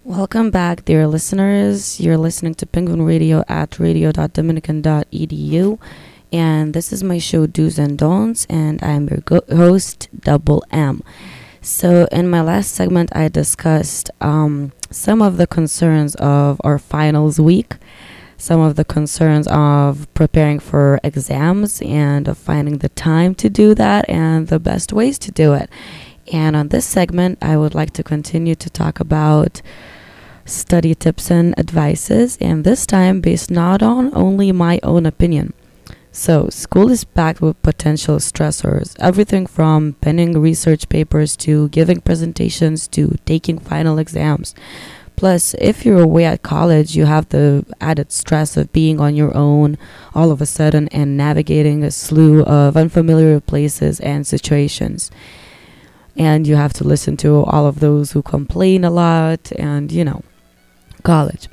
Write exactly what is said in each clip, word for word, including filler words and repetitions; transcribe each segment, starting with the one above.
Welcome back, dear listeners. You're listening to Penguin Radio at radio dot dominican dot e d u, and this is my show Do's and Don'ts, and I'm your go- host, Double M. So, in my last segment, I discussed um, some of the concerns of our finals week, some of the concerns of preparing for exams, and of finding the time to do that, and the best ways to do it. And on this segment, I would like to continue to talk about study tips and advices, and this time based not on only my own opinion. So, school is packed with potential stressors, everything from penning research papers to giving presentations to taking final exams. Plus, if you're away at college, you have the added stress of being on your own all of a sudden and navigating a slew of unfamiliar places and situations. And you have to listen to all of those who complain a lot and, you know, college.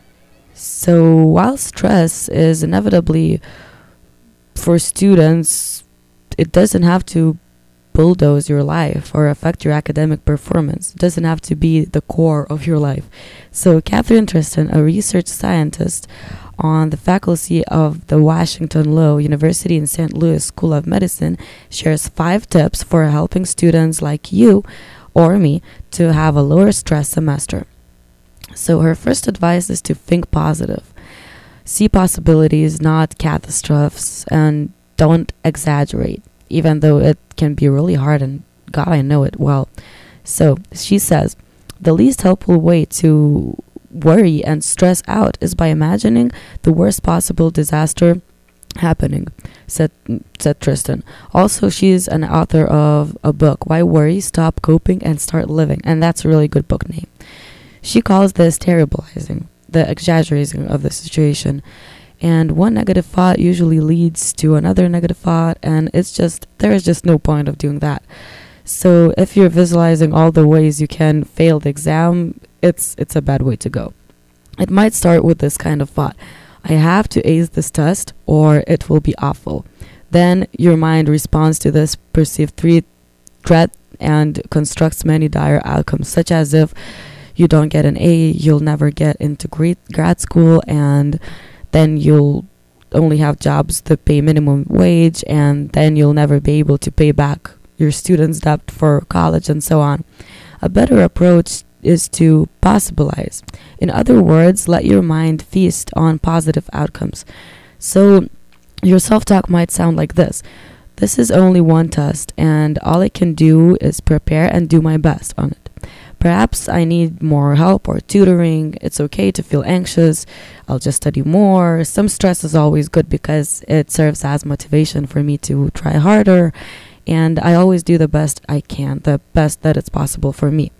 So while stress is inevitably for students, it doesn't have to bulldoze your life or affect your academic performance. It doesn't have to be the core of your life. So Catherine Tristan, a research scientist on the faculty of the Washington Low University in Saint Louis School of Medicine, shares five tips for helping students like you or me to have a lower stress semester. So her first advice is to think positive. See possibilities, not catastrophes, and don't exaggerate, even though it can be really hard, and God, I know it well. So she says, the least helpful way to worry and stress out is by imagining the worst possible disaster happening, said, said Tristan. Also, she's an author of a book, Why Worry, Stop Coping, and Start Living, and that's a really good book name. She calls this terribilizing, the exaggerating of the situation. And one negative thought usually leads to another negative thought, and it's just, there is just no point of doing that. So if you're visualizing all the ways you can fail the exam, it's it's a bad way to go. It might start with this kind of thought: I have to ace this test or it will be awful. Then your mind responds to this perceived thre- threat and constructs many dire outcomes, such as if you don't get an A, you'll never get into great grad school, and then you'll only have jobs that pay minimum wage, and then you'll never be able to pay back your student's debt for college, and so on. A better approach is to possibilize. In other words, let your mind feast on positive outcomes. So your self-talk might sound like this: this is only one test, and all I can do is prepare and do my best on it. Perhaps I need more help or tutoring. It's okay to feel anxious. I'll just study more. Some stress is always good because it serves as motivation for me to try harder, and I always do the best I can, the best that it's possible for me.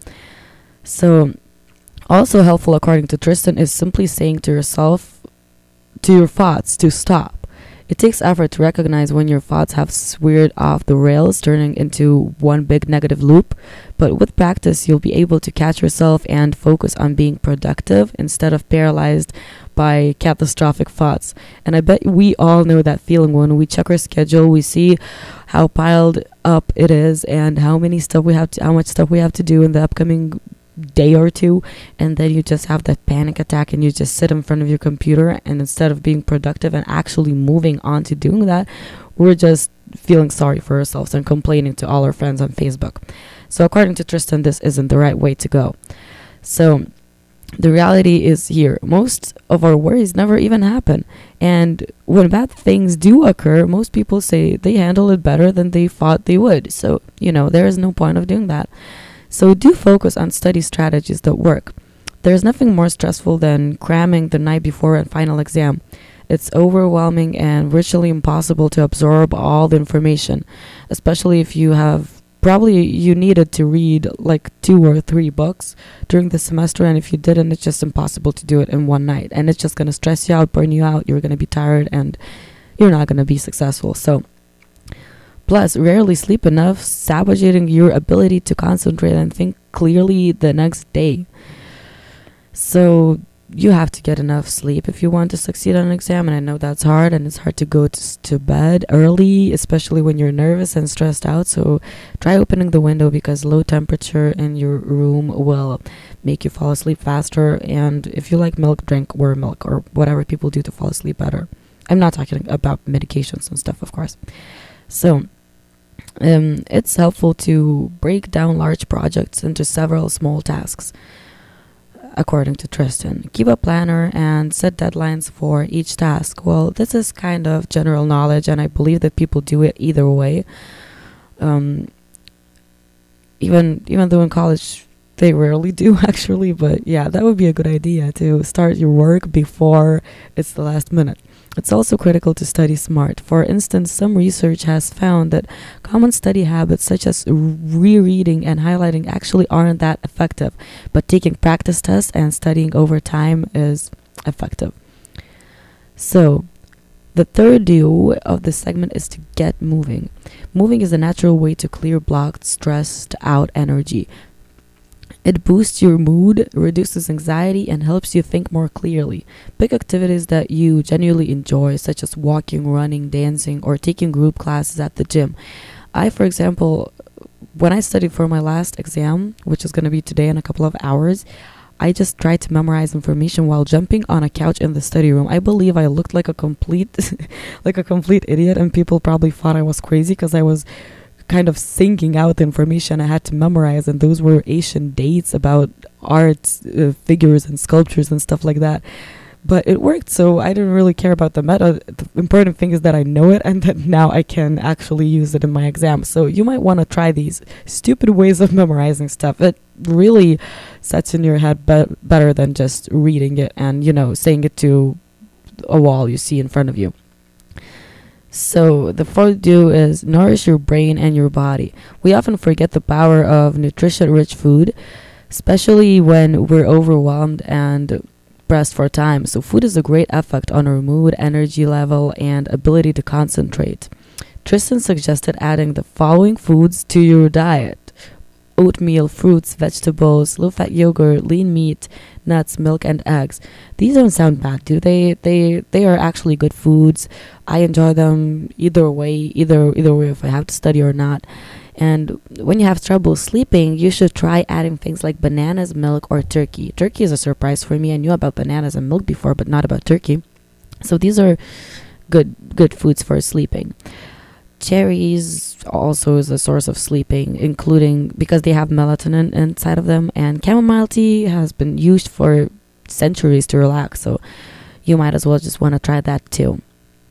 So, also helpful according to Tristan is simply saying to yourself, to your thoughts, to stop. It takes effort to recognize when your thoughts have swerved off the rails, turning into one big negative loop. But with practice, you'll be able to catch yourself and focus on being productive instead of paralyzed by catastrophic thoughts. And I bet we all know that feeling when we check our schedule, we see how piled up it is and how many stuff we have to, how much stuff we have to do in the upcoming day or two, and then you just have that panic attack and you just sit in front of your computer, and instead of being productive and actually moving on to doing that, we're just feeling sorry for ourselves and complaining to all our friends on Facebook. So according to Tristan, this isn't the right way to go. So the reality is here: most of our worries never even happen, and when bad things do occur, most people say they handle it better than they thought they would. So, you know, there is no point of doing that. So do focus on study strategies that work. There's nothing more stressful than cramming the night before a final exam. It's overwhelming and virtually impossible to absorb all the information, especially if you have, probably you needed to read like two or three books during the semester, and if you didn't, it's just impossible to do it in one night, and it's just going to stress you out, burn you out, you're going to be tired, and you're not going to be successful. So plus, rarely sleep enough, sabotaging your ability to concentrate and think clearly the next day. So you have to get enough sleep if you want to succeed on an exam, and I know that's hard, and it's hard to go to, s- to bed early, especially when you're nervous and stressed out. So try opening the window, because low temperature in your room will make you fall asleep faster. And if you like milk, drink warm milk or whatever people do to fall asleep better. I'm not talking about medications and stuff, of course. So um, it's helpful to break down large projects into several small tasks. According to Tristan, keep a planner and set deadlines for each task. Well, this is kind of general knowledge, and I believe that people do it either way. Um, even even though in college they rarely do, actually, but yeah, that would be a good idea to start your work before it's the last minute. It's also critical to study smart. For instance, some research has found that common study habits such as rereading and highlighting actually aren't that effective, but taking practice tests and studying over time is effective. So, the third do of this segment is to get moving. Moving is a natural way to clear blocked, stressed out energy. It boosts your mood, reduces anxiety, and helps you think more clearly. Pick activities that you genuinely enjoy, such as walking, running, dancing, or taking group classes at the gym. I, for example, when I studied for my last exam, which is going to be today in a couple of hours, I just tried to memorize information while jumping on a couch in the study room. I believe I looked like a complete, like a complete idiot, and people probably thought I was crazy because I was kind of singing out the information I had to memorize, and those were Asian dates about art, uh, figures and sculptures and stuff like that. But it worked, so I didn't really care about the meta. The important thing is that I know it and that now I can actually use it in my exam. So you might want to try these stupid ways of memorizing stuff. It really sets in your head be- better than just reading it and, you know, saying it to a wall you see in front of you. So the fourth do is nourish your brain and your body. We often forget the power of nutrition-rich food, especially when we're overwhelmed and pressed for time. So food is a great effect on our mood, energy level, and ability to concentrate. Tristan suggested adding the following foods to your diet: oatmeal, fruits, vegetables, low-fat yogurt, lean meat, nuts, milk, and eggs. These don't sound bad, do they? They they are actually good foods. I enjoy them either way, either either way if I have to study or not. And when you have trouble sleeping, you should try adding things like bananas, milk, or turkey. Turkey is a surprise for me. I knew about bananas and milk before, but not about turkey. So these are good good foods for sleeping. Cherries also is a source of sleeping, including because they have melatonin inside of them, and chamomile tea has been used for centuries to relax, so you might as well just want to try that too.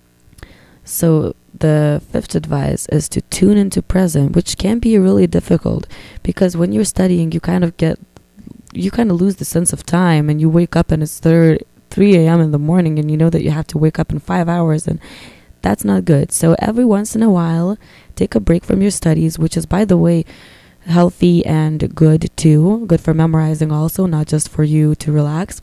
So the fifth advice is to tune into present, which can be really difficult because when you're studying, you kind of get you kind of lose the sense of time, and you wake up and it's thir- three a.m. in the morning, and you know that you have to wake up in five hours, and that's not good. So every once in a while, take a break from your studies, which is, by the way, healthy and good too. Good for memorizing also, not just for you to relax.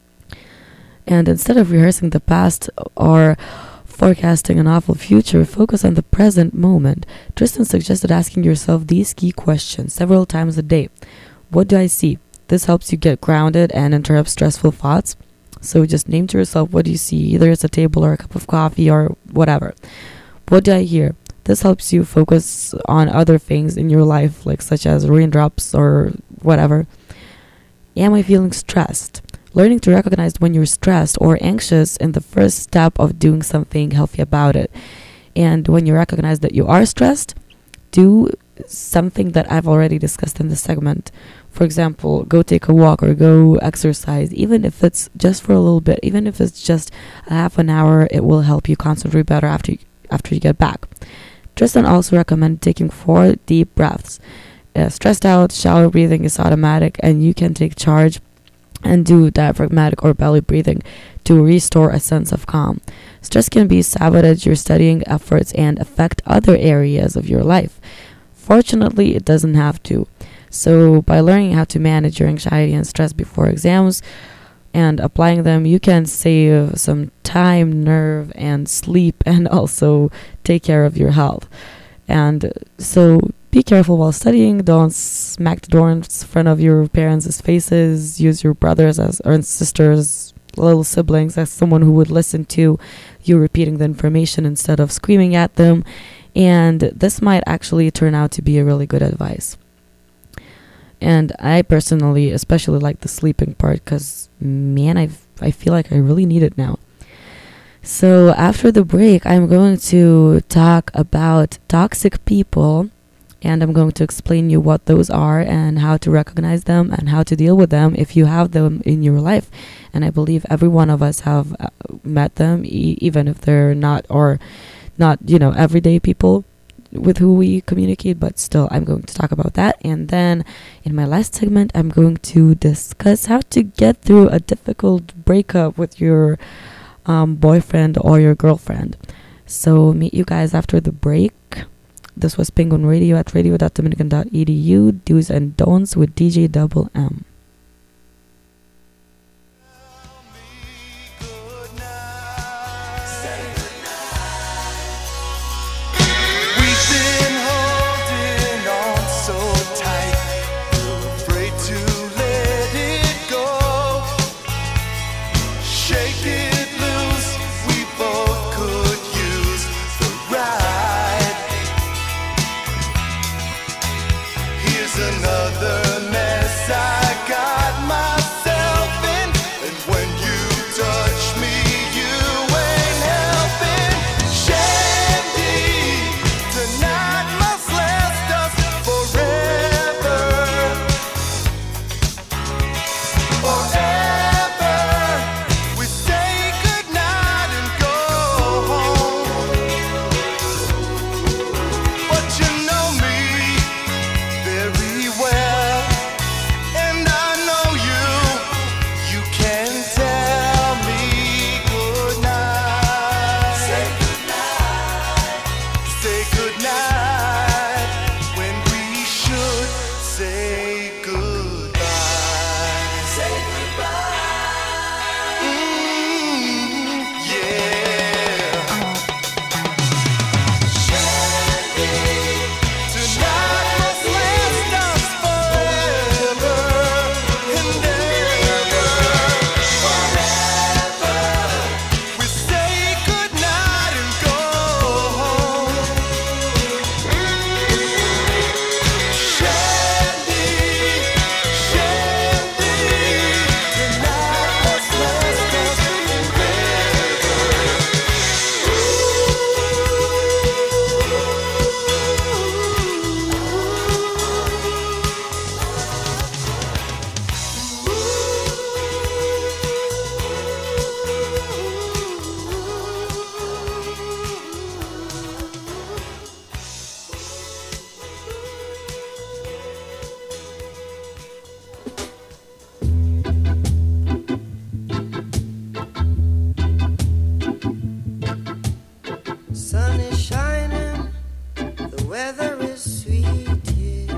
And instead of rehearsing the past or forecasting an awful future, focus on the present moment. Tristan suggested asking yourself these key questions several times a day. What do I see? This helps you get grounded and interrupt stressful thoughts. So just name to yourself what you see, either it's a table or a cup of coffee or whatever. What do I hear? This helps you focus on other things in your life, like such as raindrops or whatever. Am I feeling stressed? Learning to recognize when you're stressed or anxious is the first step of doing something healthy about it. And when you recognize that you are stressed, do something that I've already discussed in this segment. For example, go take a walk or go exercise, even if it's just for a little bit, even if it's just a half an hour, it will help you concentrate better after you, after you get back. Tristan also recommended taking four deep breaths. Uh, stressed out, shallow breathing is automatic, and you can take charge and do diaphragmatic or belly breathing to restore a sense of calm. Stress can be sabotage your studying efforts and affect other areas of your life. Fortunately, it doesn't have to. So by learning how to manage your anxiety and stress before exams and applying them, you can save some time, nerve, and sleep, and also take care of your health. And so be careful while studying. Don't smack the door in front of your parents' faces. Use your brothers as or sisters, little siblings, as someone who would listen to you repeating the information instead of screaming at them. And this might actually turn out to be a really good advice. And I personally especially like the sleeping part because, man, I I feel like I really need it now. So after the break, I'm going to talk about toxic people, and I'm going to explain you what those are and how to recognize them and how to deal with them if you have them in your life. And I believe every one of us have uh, met them, e- even if they're not or not, you know, everyday people with who we communicate, but still I'm going to talk about that. And then in my last segment, I'm going to discuss how to get through a difficult breakup with your um, boyfriend or your girlfriend. So meet you guys after the break. This was Penguin Radio at radio dot dominican dot e d u, do's and don'ts with D J Double M. Another mess I got myself in, and when you touch me, you ain't helping. Shandy, tonight must last us forever, forever. We say goodnight and go home, but you know me very well, and I know you. You can tell me goodnight. Say goodnight. Say goodnight when we should say goodbye. Say goodbye. Mm, yeah. Tonight must last us forever and ever. Forever. We say goodnight and go home. Shandy, Shandy, tonight must last us sun is shining, the weather is sweet, yeah.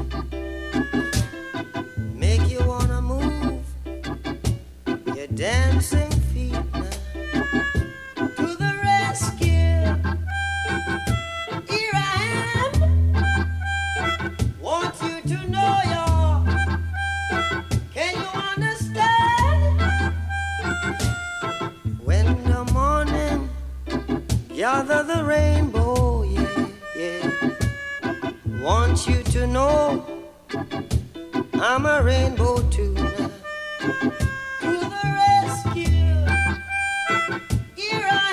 Make you wanna move your dancing feet now. To the rescue, here I am. Want you to know y'all. Can you understand? When the morning gather the rainbow, yeah, yeah. Want you to know I'm a rainbow too now. To the rescue, here I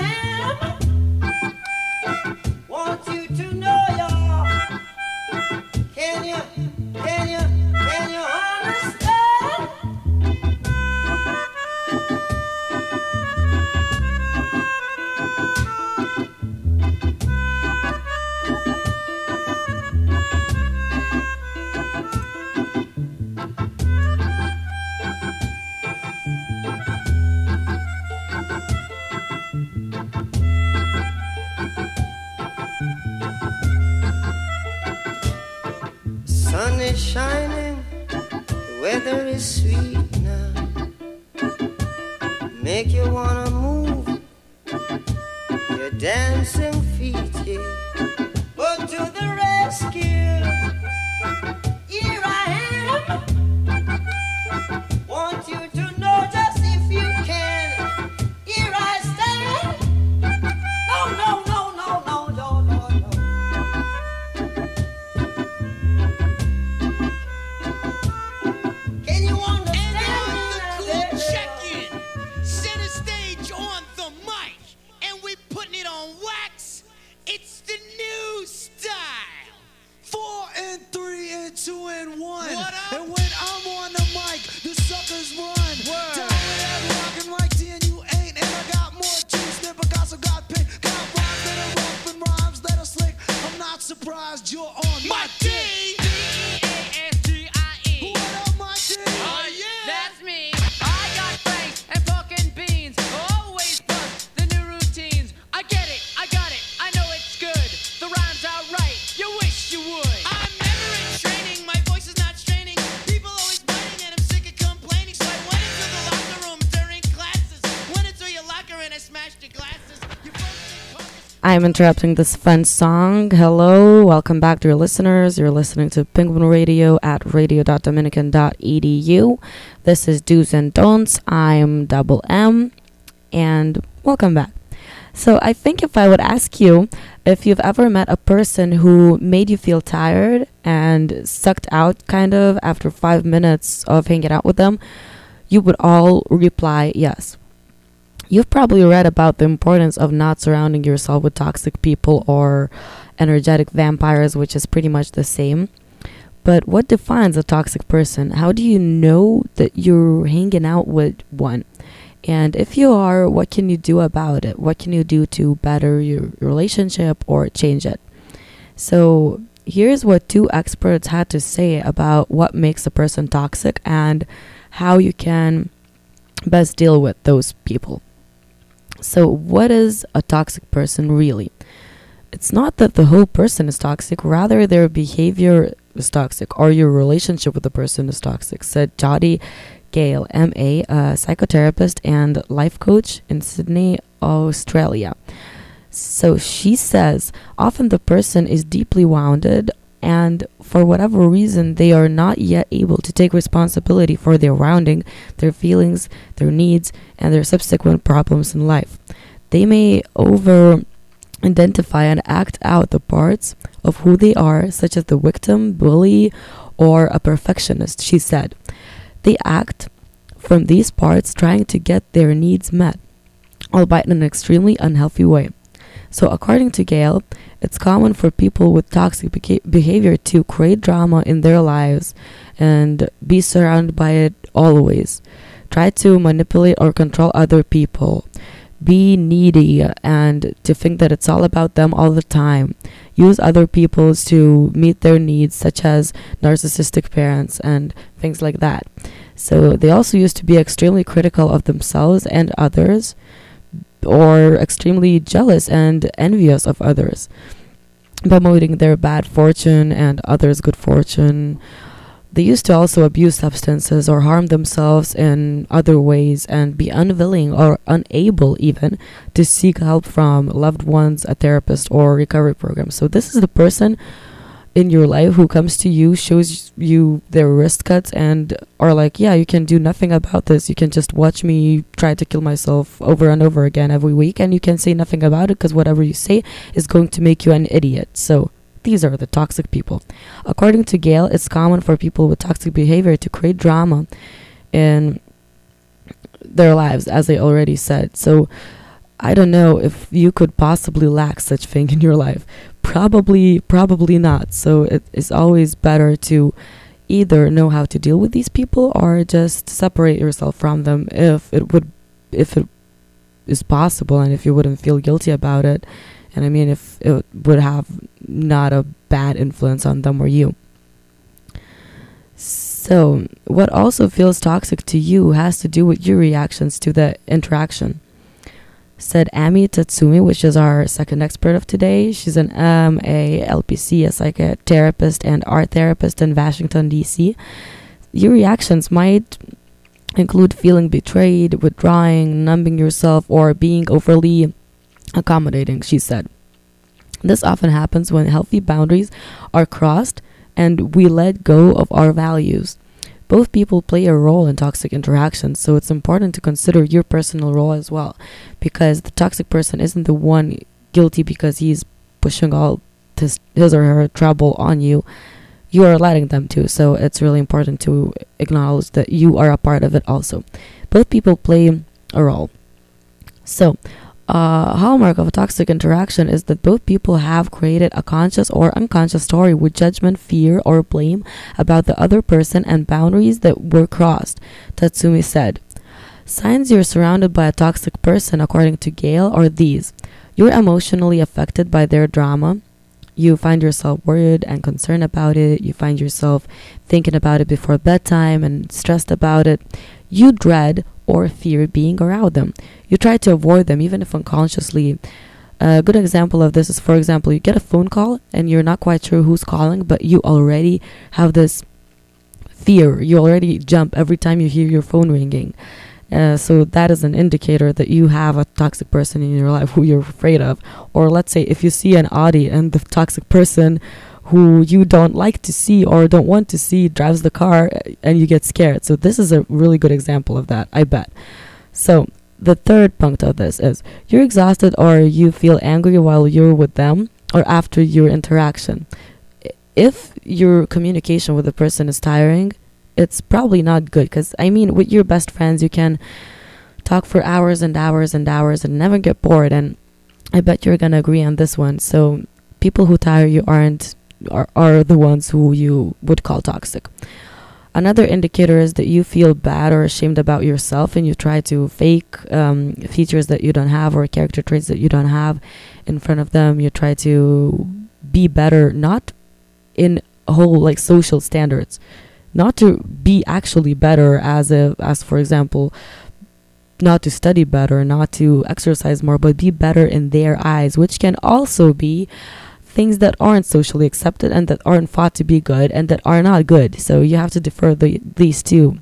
am. Want you to know y'all. Can you, can you, can you understand? Sun is shining, the weather is sweet now. Make you wanna move your dancing feet, yeah. But to the rescue, Here I am. Want you to know just if you can. Here I stand. No, no, no, no, no, no, no, no. Can you understand? And on the cool check-in, center stage on the mic, and we putting it on wax. It's the new style. Four and three and two and one. What up? And when I'm on the mic, the suckers run. Word. Down with every rockin' like T and you ain't. And I got more juice than Picasso got pink. Got rhymes that are rough and rhymes that are slick. I'm not surprised you're on my, My dick. D, D E A S T I E. What up, my D? Oh yeah. That's me. I got franks and pork and beans. Always bust the new routines. I get it. I got it. I know it's good. The rhymes are right. You wish you would. I'm never in training. My voice is not straining. People always biting, and I'm sick of complaining. So I went into the locker room during classes. Went into your locker and I smashed your glasses. You folks think focus- I'm interrupting this fun song. Hello, welcome back, dear listeners. You're listening to Penguin Radio at radio dot dominican dot e d u. This is Do's and Don'ts. I'm Double M, and welcome back. So I think if I would ask you if you've ever met a person who made you feel tired and sucked out kind of after five minutes of hanging out with them, you would all reply yes. You've probably read about the importance of not surrounding yourself with toxic people or energetic vampires, which is pretty much the same. But what defines a toxic person? How do you know that you're hanging out with one? And if you are, what can you do about it? What can you do to better your relationship or change it? So here's what two experts had to say about what makes a person toxic and how you can best deal with those people. So what is a toxic person really? It's not that the whole person is toxic, rather their behavior is toxic or your relationship with the person is toxic, said Jody Gale, M A, a psychotherapist and life coach in Sydney, Australia. So she says often the person is deeply wounded and for whatever reason they are not yet able to take responsibility for their wounding, their feelings, their needs, and their subsequent problems in life. They may over identify and act out the parts of who they are, such as the victim, bully, or a perfectionist, she said. They act from these parts trying to get their needs met, albeit in an extremely unhealthy way. So according to Gale, it's common for people with toxic beca- behavior to create drama in their lives and be surrounded by it always. Try to manipulate or control other people. Be needy and to think that it's all about them all the time. Use other people's to meet their needs, such as narcissistic parents and things like that. So they also used to be extremely critical of themselves and others, or extremely jealous and envious of others, promoting their bad fortune and others' good fortune. They used to also abuse substances or harm themselves in other ways and be unwilling or unable even to seek help from loved ones, a therapist, or recovery program. So this is the person in your life who comes to you, shows you their wrist cuts, and are like, yeah, you can do nothing about this. You can just watch me try to kill myself over and over again every week, and you can say nothing about it because whatever you say is going to make you an idiot. So these are the toxic people. According to Gale, it's common for people with toxic behavior to create drama in their lives, as I already said. So I don't know if you could possibly lack such thing in your life. Probably, probably not. So it is always better to either know how to deal with these people or just separate yourself from them if it would, if it is possible, and if you wouldn't feel guilty about it. And I mean, if it would have not a bad influence on them or you. So what also feels toxic to you has to do with your reactions to the interaction, said Ami Tatsumi, which is our second expert of today. She's an M A L P C, a psychotherapist and art therapist in Washington, D C. Your reactions might include feeling betrayed, withdrawing, numbing yourself, or being overly accommodating, she said. This often happens when healthy boundaries are crossed and we let go of our values. Both people play a role in toxic interactions, so it's important to consider your personal role as well, because the toxic person isn't the one guilty because he's pushing all his, his or her trouble on you. You are letting them to, so it's really important to acknowledge that you are a part of it also. Both people play a role. So, a hallmark of a toxic interaction is that both people have created a conscious or unconscious story with judgment, fear, or blame about the other person and boundaries that were crossed, Tatsumi said. Signs you're surrounded by a toxic person, according to Gail, are these. You're emotionally affected by their drama. You find yourself worried and concerned about it. You find yourself thinking about it before bedtime and stressed about it. You dread or fear being around them. You try to avoid them, even if unconsciously. A good example of this is, for example, you get a phone call and you're not quite sure who's calling, but you already have this fear. You already jump every time you hear your phone ringing. Uh, so that is an indicator that you have a toxic person in your life who you're afraid of. Or let's say if you see an Audi and the toxic person who you don't like to see or don't want to see drives the car, and you get scared. So this is a really good example of that, I bet. So the third punct of this is you're exhausted or you feel angry while you're with them or after your interaction. If your communication with the person is tiring, it's probably not good, because I mean, with your best friends you can talk for hours and hours and hours and never get bored, and I bet you're gonna agree on this one. So people who tire you aren't are, are the ones who you would call toxic. Another indicator is that you feel bad or ashamed about yourself, and you try to fake um, features that you don't have or character traits that you don't have in front of them. You try to be better, not in a whole like social standards, not to be actually better as a as for example, not to study better, not to exercise more, but be better in their eyes, which can also be things that aren't socially accepted and that aren't thought to be good and that are not good. So you have to defer the, these two.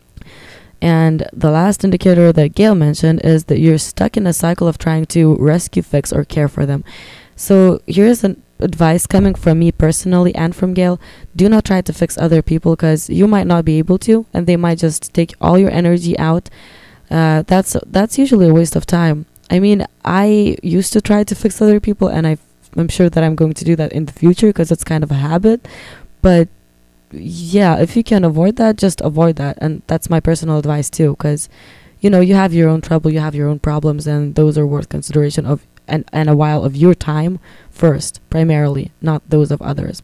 And the last indicator that Gail mentioned is that you're stuck in a cycle of trying to rescue, fix, or care for them. So here's an advice coming from me personally and from Gail. Do not try to fix other people, because you might not be able to, and they might just take all your energy out. Uh, that's that's usually a waste of time. I mean, I used to try to fix other people, and I I'm sure that I'm going to do that in the future because it's kind of a habit. But yeah, if you can avoid that, just avoid that. And that's my personal advice too, because you know, you have your own trouble, you have your own problems, and those are worth consideration of and, and a while of your time first, primarily, not those of others.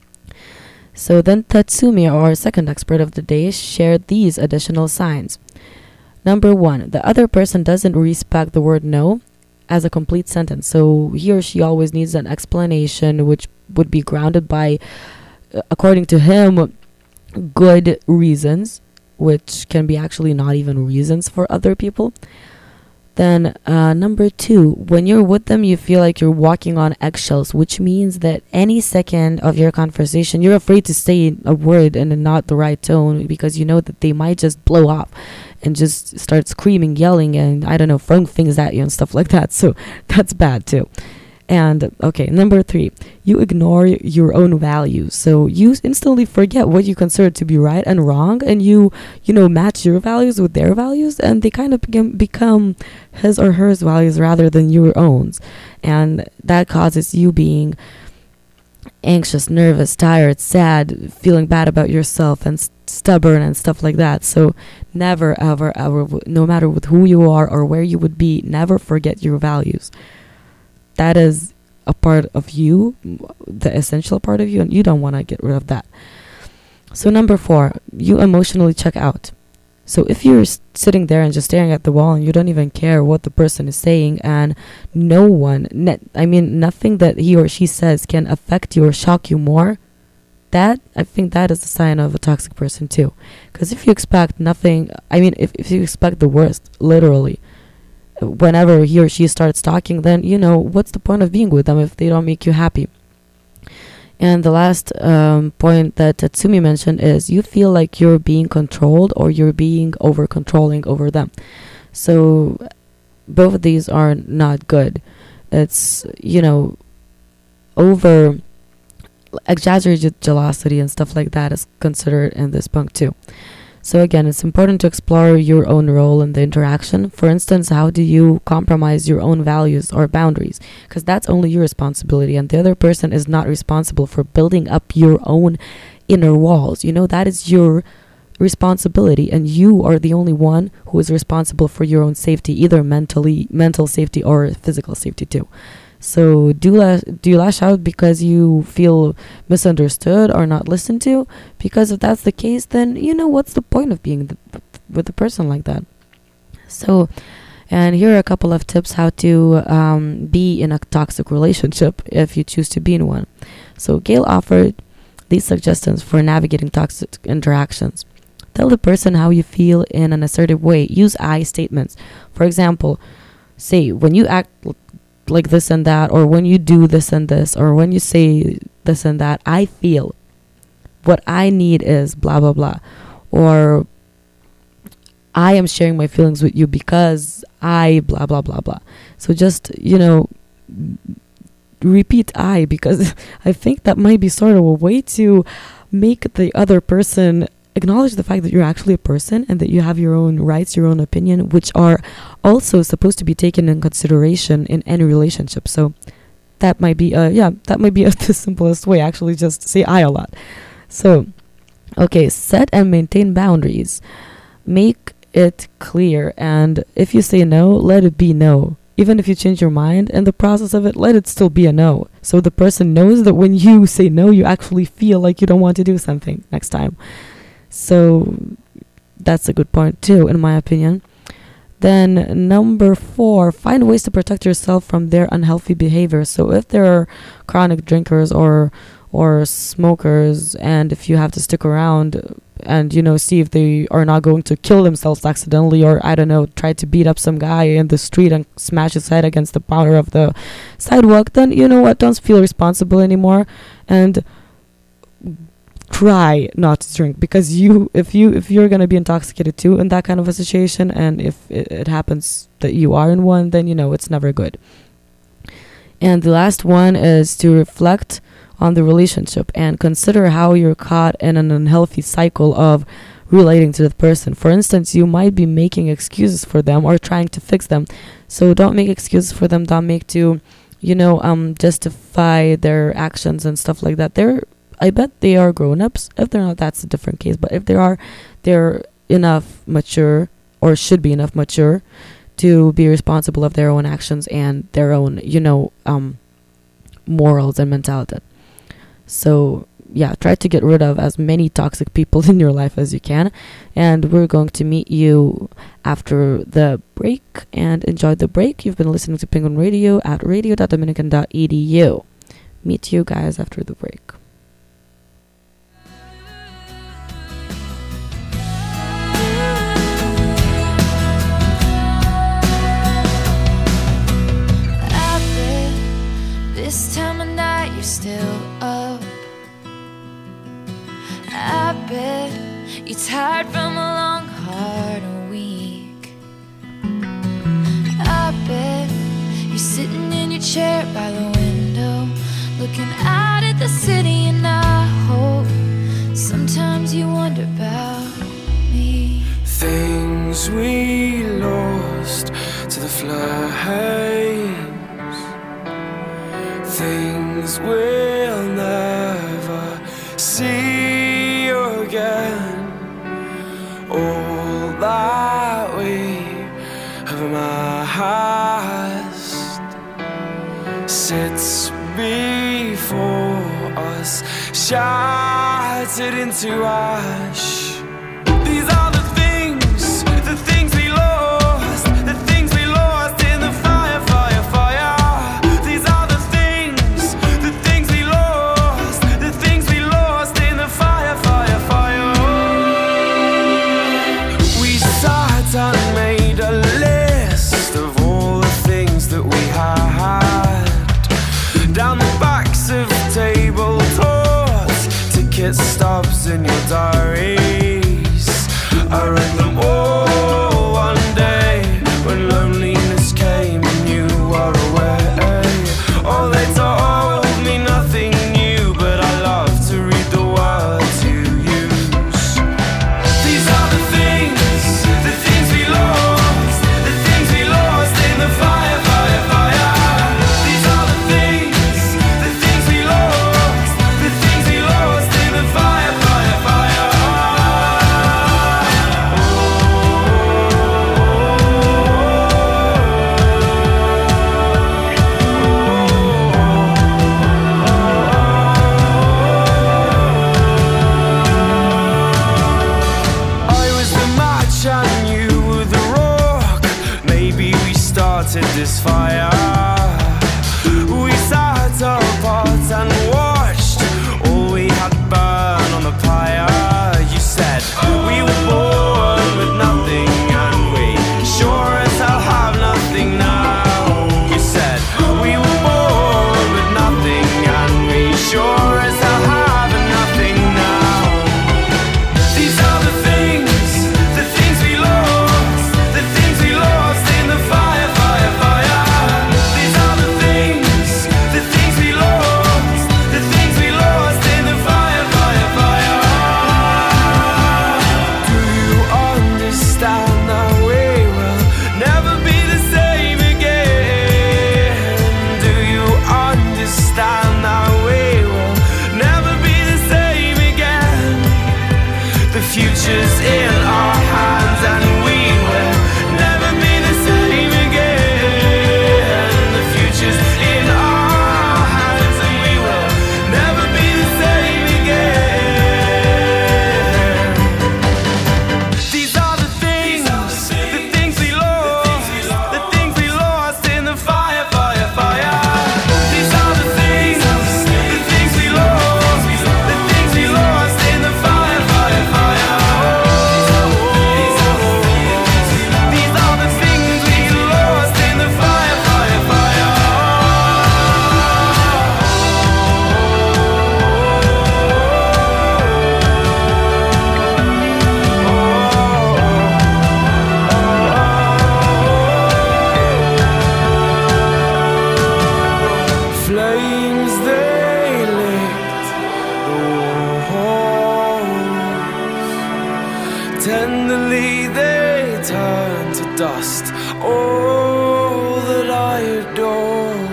So then Tatsumi, our second expert of the day, shared these additional signs. Number one, the other person doesn't respect the word no as a complete sentence. So he or she always needs an explanation, which would be grounded by, uh, according to him, good reasons, which can be actually not even reasons for other people. Then uh, number two, when you're with them, you feel like you're walking on eggshells, which means that any second of your conversation, you're afraid to say a word in not the right tone, because you know that they might just blow up and just start screaming, yelling, and I don't know, throwing things at you and stuff like that. So that's bad too. And okay, number three, you ignore your own values. So you instantly forget what you consider to be right and wrong, and you, you know, match your values with their values, and they kind of become, become his or her values rather than your own. And that causes you being anxious, nervous, tired, sad, feeling bad about yourself, and st- stubborn and stuff like that. So never, ever, ever, w- no matter with who you are or where you would be, never forget your values. That is a part of you, the essential part of you, and you don't want to get rid of that. So number four, you emotionally check out. So if you're s- sitting there and just staring at the wall and you don't even care what the person is saying, and no one, ne- I mean, nothing that he or she says can affect you or shock you more, that, I think that is a sign of a toxic person too. Because if you expect nothing, I mean, if, if you expect the worst, literally, whenever he or she starts talking, then, you know, what's the point of being with them if they don't make you happy? And the last um, point that Tatsumi mentioned is you feel like you're being controlled or you're being over controlling over them. So both of these are not good. It's, you know, over exaggerated jealousy and stuff like that is considered in this punk too. So again, it's important to explore your own role in the interaction. For instance, how do you compromise your own values or boundaries? Because that's only your responsibility, and the other person is not responsible for building up your own inner walls. You know, that is your responsibility, and you are the only one who is responsible for your own safety, either mentally, mental safety or physical safety too. So do la- do you lash out because you feel misunderstood or not listened to? Because if that's the case, then you know what's the point of being th- with a person like that. So, and here are a couple of tips how to um, be in a toxic relationship if you choose to be in one. So Gail offered these suggestions for navigating toxic interactions. Tell the person how you feel in an assertive way. Use I statements. For example, say when you act l- like this and that, or when you do this and this, or when you say this and that, I feel. What I need is blah blah blah, or I am sharing my feelings with you because I blah blah blah blah. So just, you know, repeat I, because I think that might be sort of a way to make the other person acknowledge the fact that you're actually a person and that you have your own rights, your own opinion, which are also supposed to be taken in consideration in any relationship. So that might be uh yeah that might be a, the simplest way. Actually, just say I a lot. So okay, set and maintain boundaries. Make it clear, and if you say no, let it be no. Even if you change your mind in the process of it, let it still be a no, so the person knows that when you say no, you actually feel like you don't want to do something next time. So that's a good point too, in my opinion. Then number four, find ways to protect yourself from their unhealthy behavior. So if there are chronic drinkers or or smokers, and if you have to stick around and, you know, see if they are not going to kill themselves accidentally, or I don't know, try to beat up some guy in the street and smash his head against the counter of the sidewalk, then you know what, don't feel responsible anymore, and try not to drink, because you if you if you're going to be intoxicated too in that kind of a situation, and if it, it happens that you are in one, then you know it's never good. And the last one is to reflect on the relationship and consider how you're caught in an unhealthy cycle of relating to the person. For instance, you might be making excuses for them or trying to fix them. So don't make excuses for them. Don't make to, you know, um justify their actions and stuff like that. They're I bet they are grown-ups. If they're not, that's a different case. But if they are, they're enough mature, or should be enough mature, to be responsible of their own actions and their own, you know, um, morals and mentality. So, yeah, try to get rid of as many toxic people in your life as you can. And we're going to meet you after the break. And enjoy the break. You've been listening to Penguin Radio at radio dot dominican dot e d u. Meet you guys after the break. This time of night you're still up. I bet you're tired from a long, hard week. I bet you're sitting in your chair by the window, looking out at the city, and I hope sometimes you wonder about me. Things we lost to the flames, things we'll never see again. All that we have amassed sits before us, shattered into ash. These are the things, the things we lost, the things we lost in the fire, fire, fire. These are the things, the things we lost, the things we lost in the fire, fire, fire. We sat and made a list of all the things that we had, down the backs of table tops, ticket stubs in your diary. started this fire. We sat apart and watched all we had burn on the pyre. You said we were born with nothing, and we sure as hell have nothing now. You said we were born with nothing, and we sure as hell have nothing now. These are the things, the things we lost, the things we lost in the fire, fire, fire. These are the things, the things we lost, the things we lost in the fire, fire, fire. Do you understand that we will never be the same again? Do you understand that we will never be the same again? The future's in our hands and we will never be the same again. The future's in our hands and we will never be the same again. These are the things, the things we lost, the things we lost in the fire, fire, fire. These are the things, the things we lost, the things we lost in the fire, fire, fire. These are the things we lost in the fire, fire, fire. Flames they licked the walls. Tenderly they turned to dust all that I adored.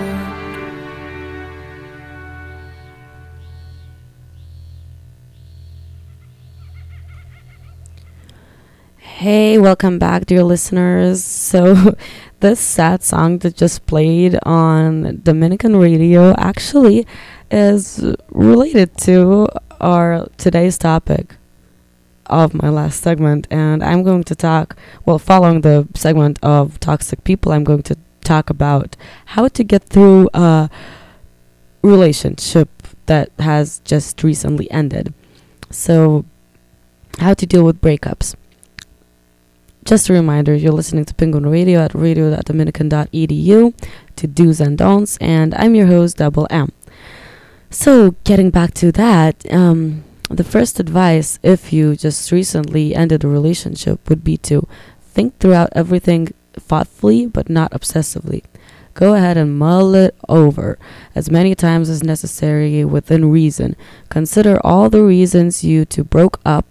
Hey, welcome back, dear listeners. So, this sad song that just played on Dominican radio actually is related to our today's topic of my last segment. And I'm going to talk, well, following the segment of toxic people, I'm going to talk about how to get through a relationship that has just recently ended. So, how to deal with breakups. Just a reminder, you're listening to Penguin Radio at radio dot dominican dot e d u to do's and don'ts, and I'm your host, Double M. So, getting back to that, um, the first advice, if you just recently ended a relationship, would be to think throughout everything thoughtfully, but not obsessively. Go ahead and mull it over as many times as necessary within reason. Consider all the reasons you two broke up,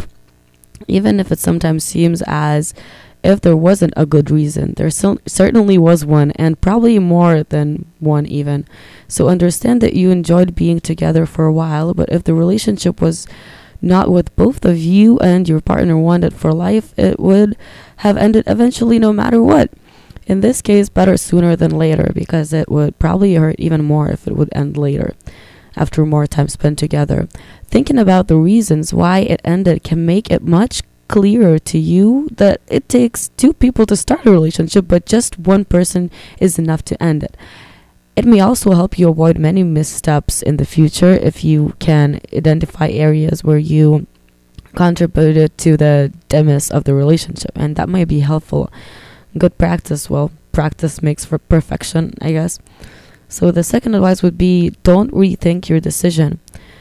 even if it sometimes seems as if there wasn't a good reason. There cer- certainly was one, and probably more than one even. So understand that you enjoyed being together for a while, but if the relationship was not what both of you and your partner wanted for life, it would have ended eventually no matter what. In this case, better sooner than later, because it would probably hurt even more if it would end later, after more time spent together. Thinking about the reasons why it ended can make it much clearer to you that it takes two people to start a relationship, but just one person is enough to end it. It may also help you avoid many missteps in the future if you can identify areas where you contributed to the demise of the relationship, and that might be helpful. Good practice, well, practice makes for perfection, I guess. So the second advice would be, don't rethink your decision.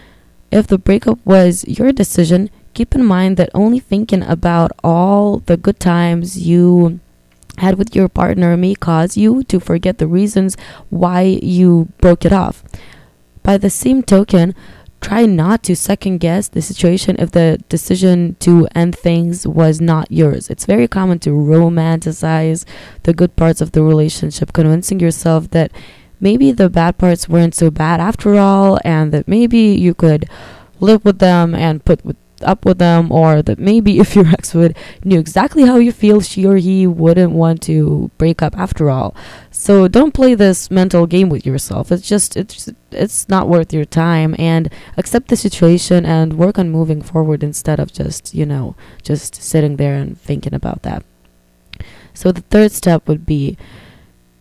If the breakup was your decision, keep in mind that only thinking about all the good times you had with your partner may cause you to forget the reasons why you broke it off. By the same token, try not to second guess the situation if the decision to end things was not yours. It's very common to romanticize the good parts of the relationship, convincing yourself that maybe the bad parts weren't so bad after all, and that maybe you could live with them and put with, up with them, or that maybe if your ex would knew exactly how you feel, she or he wouldn't want to break up after all. So don't play this mental game with yourself. It's just it's it's not worth your time, and accept the situation and work on moving forward instead of just, you know, just sitting there and thinking about that. So the third step would be,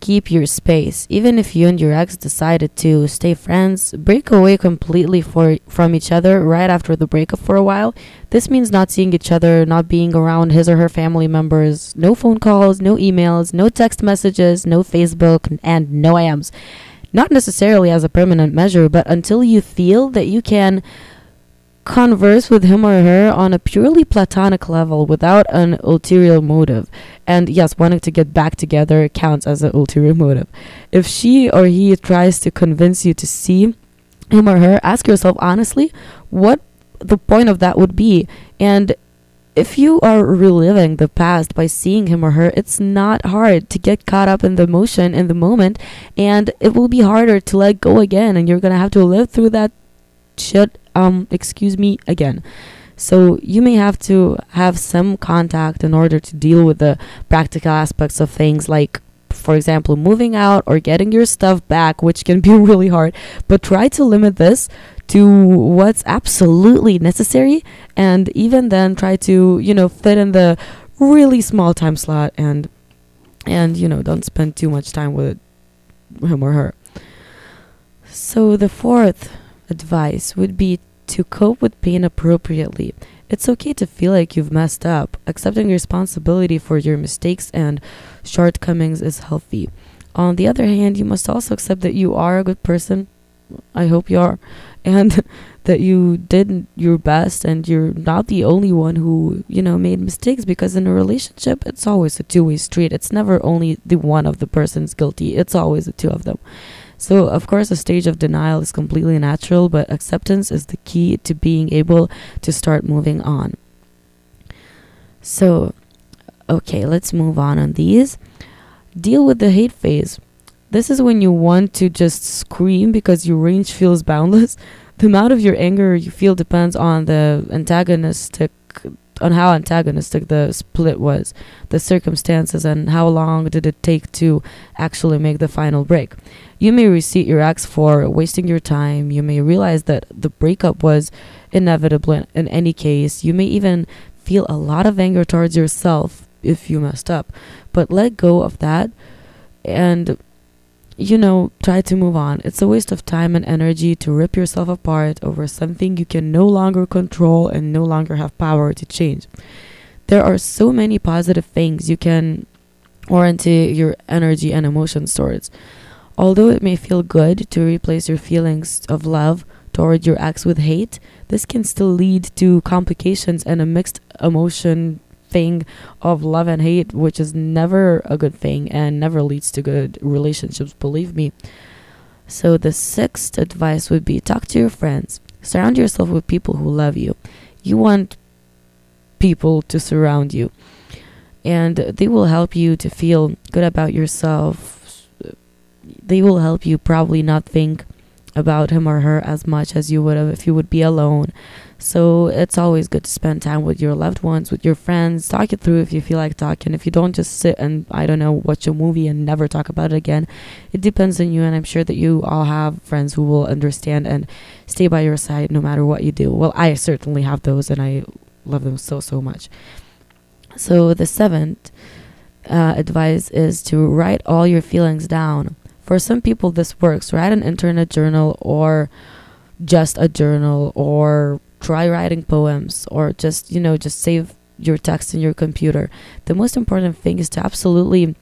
keep your space. Even if you and your ex decided to stay friends, break away completely for from each other right after the breakup for a while. This means not seeing each other, not being around his or her family members, no phone calls, no emails, no text messages, no Facebook, and no A Ms. Not necessarily as a permanent measure, but until you feel that you can converse with him or her on a purely platonic level without an ulterior motive. And yes, wanting to get back together counts as an ulterior motive. If she or he tries to convince you to see him or her, ask yourself honestly what the point of that would be. And if you are reliving the past by seeing him or her, it's not hard to get caught up in the emotion in the moment, and it will be harder to let go again, and you're gonna have to live through that shit um excuse me again. So you may have to have some contact in order to deal with the practical aspects of things, like for example moving out or getting your stuff back, which can be really hard. But try to limit this to what's absolutely necessary, and even then try to, you know, fit in the really small time slot, and and you know, don't spend too much time with him or her. So the fourth advice would be to cope with pain appropriately. It's okay to feel like you've messed up. Accepting responsibility for your mistakes and shortcomings is healthy. On the other hand, you must also accept that you are a good person. I hope you are. And that you did your best, and you're not the only one who, you know, made mistakes, because in a relationship, it's always a two-way street. It's never only the one of the person's guilty. It's always the two of them. So, of course, a stage of denial is completely natural, but acceptance is the key to being able to start moving on. So, okay, let's move on on these. Deal with the hate phase. This is when you want to just scream because your range feels boundless. The amount of your anger you feel depends on the antagonistic on how antagonistic the split was, the circumstances, and how long did it take to actually make the final break. You may resent your ex for wasting your time. You may realize that the breakup was inevitable in, in any case. You may even feel a lot of anger towards yourself if you messed up. But let go of that and, you know, try to move on. It's a waste of time and energy to rip yourself apart over something you can no longer control and no longer have power to change. There are so many positive things you can orient your energy and emotions towards. Although it may feel good to replace your feelings of love toward your ex with hate, this can still lead to complications and a mixed emotion thing of love and hate, which is never a good thing and never leads to good relationships, believe me. So the sixth advice would be talk to your friends. Surround yourself with people who love you. You want people to surround you, and they will help you to feel good about yourself. They will help you probably not think about him or her as much as you would have if you would be alone. So it's always good to spend time with your loved ones, with your friends. Talk it through if you feel like talking. If you don't, just sit and, I don't know, watch a movie and never talk about it again. It depends on you, and I'm sure that you all have friends who will understand and stay by your side no matter what you do. Well, I certainly have those, and I love them so, so much. So the seventh uh, advice is to write all your feelings down. For some people, this works. Write an internet journal, or just a journal, or try writing poems, or just, you know, just save your text in your computer. The most important thing is to absolutely,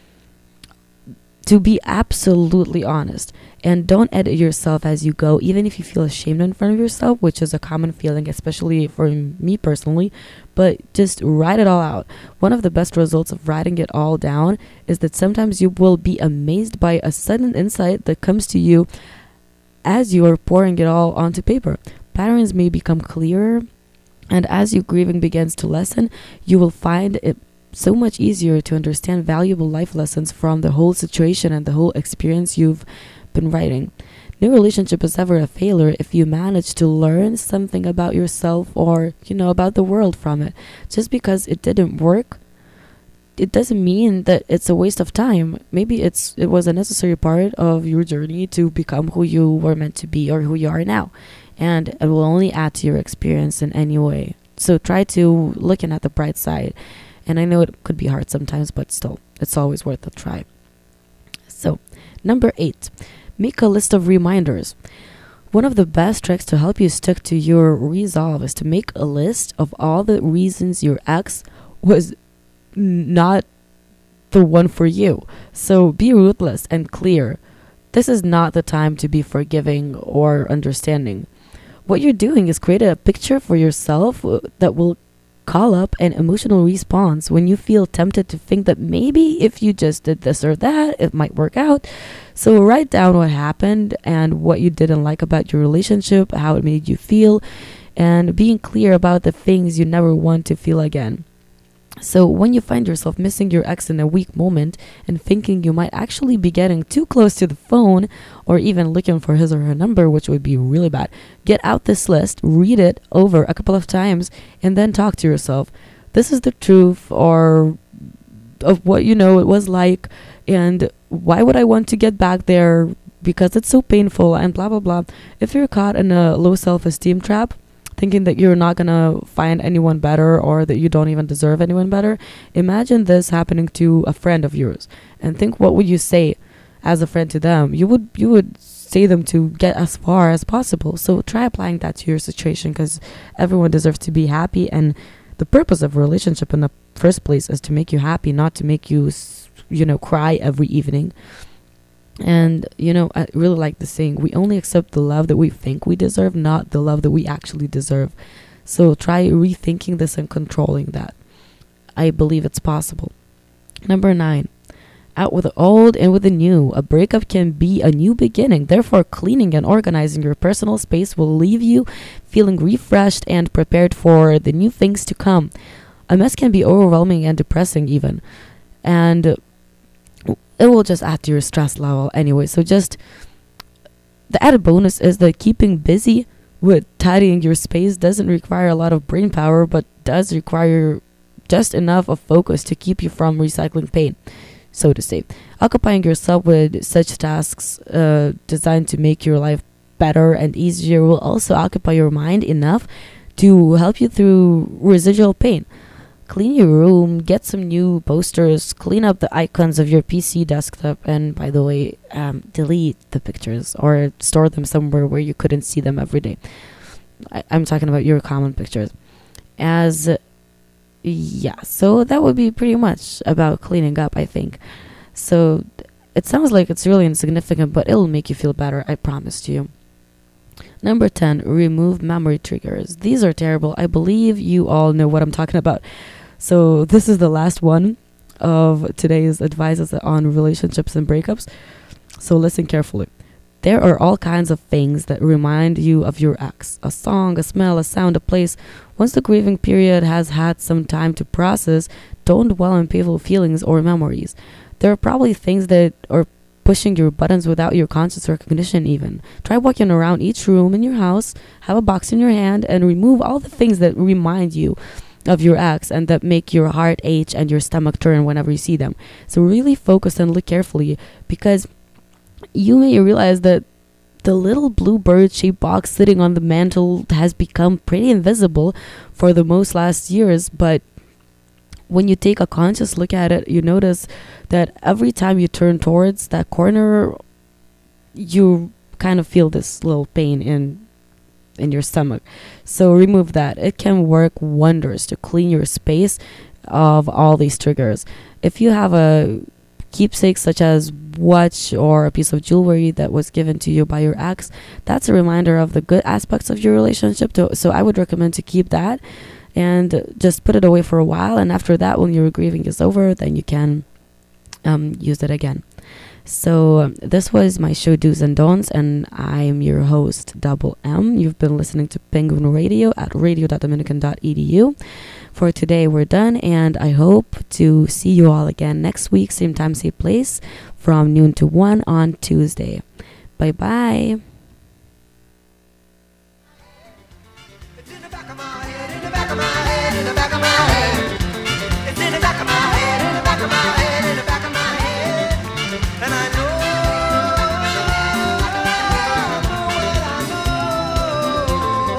to be absolutely honest, and don't edit yourself as you go, even if you feel ashamed in front of yourself, which is a common feeling, especially for me personally. But just write it all out. One of the best results of writing it all down is that sometimes you will be amazed by a sudden insight that comes to you as you are pouring it all onto paper. Patterns may become clearer, and as your grieving begins to lessen, you will find it so much easier to understand valuable life lessons from the whole situation and the whole experience you've been writing. No relationship is ever a failure if you manage to learn something about yourself, or, you know, about the world from it. Just because it didn't work, it doesn't mean that it's a waste of time. Maybe it's it was a necessary part of your journey to become who you were meant to be, or who you are now. And it will only add to your experience in any way. So try to looking at the bright side. And I know it could be hard sometimes, but still, it's always worth a try. So, number eight, make a list of reminders. One of the best tricks to help you stick to your resolve is to make a list of all the reasons your ex was n- not the one for you. So be ruthless and clear. This is not the time to be forgiving or understanding. What you're doing is create a picture for yourself uh, that will call up an emotional response when you feel tempted to think that maybe if you just did this or that, it might work out. So write down what happened and what you didn't like about your relationship, how it made you feel, and being clear about the things you never want to feel again. So when you find yourself missing your ex in a weak moment and thinking you might actually be getting too close to the phone or even looking for his or her number, which would be really bad, get out this list, read it over a couple of times, and then talk to yourself. This is the truth or of what you know it was like, and why would I want to get back there because it's so painful and blah blah blah. If you're caught in a low self-esteem trap, thinking that you're not gonna find anyone better or that you don't even deserve anyone better, imagine this happening to a friend of yours and think, what would you say as a friend to them? You would you would say them to get as far as possible. So try applying that to your situation, because everyone deserves to be happy, and the purpose of a relationship in the first place is to make you happy, not to make you s- you know cry every evening. And, you know, I really like the saying, we only accept the love that we think we deserve, not the love that we actually deserve. So try rethinking this and controlling that. I believe it's possible. Number nine, out with the old and with the new. A breakup can be a new beginning. Therefore, cleaning and organizing your personal space will leave you feeling refreshed and prepared for the new things to come. A mess can be overwhelming and depressing even. And it will just add to your stress level anyway. So just the added bonus is that keeping busy with tidying your space doesn't require a lot of brain power, but does require just enough of focus to keep you from recycling pain, so to say. Occupying yourself with such tasks uh, designed to make your life better and easier will also occupy your mind enough to help you through residual pain. Clean your room, get some new posters, clean up the icons of your P C desktop, and by the way, um, delete the pictures or store them somewhere where you couldn't see them every day. I- I'm talking about your common pictures. As, uh, yeah, so that would be pretty much about cleaning up, I think. So it sounds like it's really insignificant, but it'll make you feel better, I promise you. Number ten, remove memory triggers. These are terrible. I believe you all know what I'm talking about. So this is the last one of today's advices on relationships and breakups. So listen carefully. There are all kinds of things that remind you of your ex. A song, a smell, a sound, a place. Once the grieving period has had some time to process, don't dwell on painful feelings or memories. There are probably things that are pushing your buttons without your conscious recognition even. Try walking around each room in your house, have a box in your hand, and remove all the things that remind you of your ex and that make your heart ache and your stomach turn whenever you see them. So really focus and look carefully, because you may realize that the little blue bird shaped box sitting on the mantle has become pretty invisible for the most last years, but when you take a conscious look at it, you notice that every time you turn towards that corner, you kind of feel this little pain in in your stomach. So remove that. It can work wonders to clean your space of all these triggers. If you have a keepsake such as watch or a piece of jewelry that was given to you by your ex, that's a reminder of the good aspects of your relationship. To, so I would recommend to keep that and just put it away for a while, and after that, when your grieving is over, then you can um, use it again. So um, this was my show Do's and Don'ts, and I'm your host Double M. You've been listening to Penguin Radio at radio dot dominican dot e d u. For today we're done, and I hope to see you all again next week, same time, same place, from noon to one on Tuesday. Bye bye.